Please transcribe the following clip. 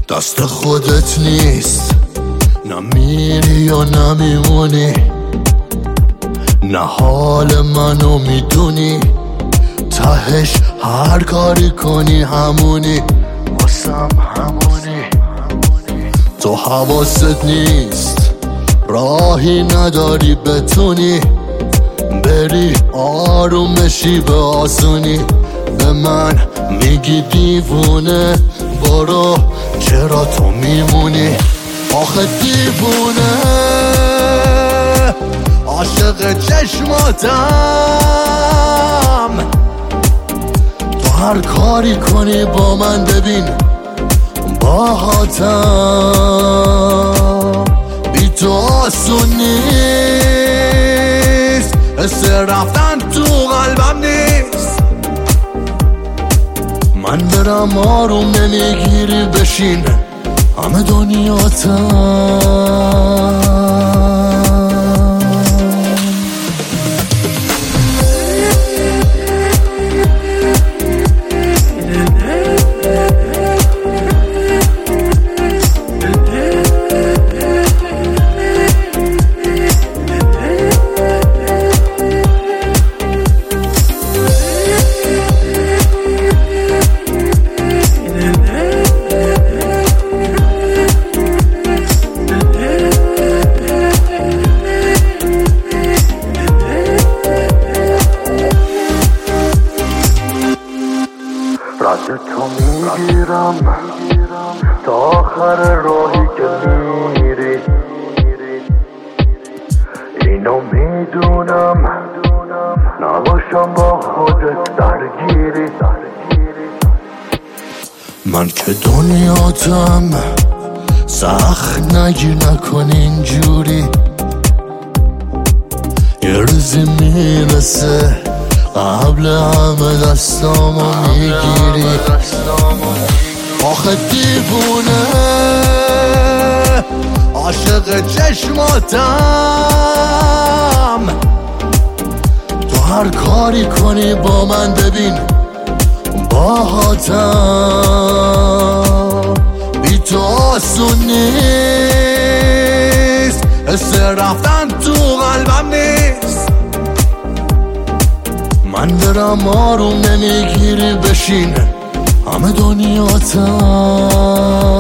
دست خودت نیست، نمیری یا نمیمونی، نه حال منو میدونی، تهش هر کاری کنی همونی، واسم همونی. تو حواست نیست، راهی نداری بتونی بری آرومشی به آسونی. به من میگی دیوونه، برو چرا تو میمونی؟ آخه دیوونه عاشق چشماتم، تو هر کاری کنی با من ببین باهاتم. بی تو آسون نیست، حس رفتن تو قلبم نیست. من برم آروم نمیگیری بشین همه دنیاتم. رد تو میگیرم تا آخر راهی که میری، اینو میدونم نباشم با خودت درگیری. من که دنیاتم سخت نگیر نکن اینجوری، یه روزی میرسه قبل همه دستامو میگیری. آخه دیوونه عاشق چشماتم، تو هر کاری کنی با من ببین باهاتم. بی تو آسون نیست، حس رفتن تو قلبم نیست. من برم آروم نمیگیری بشین همه دنیاتم.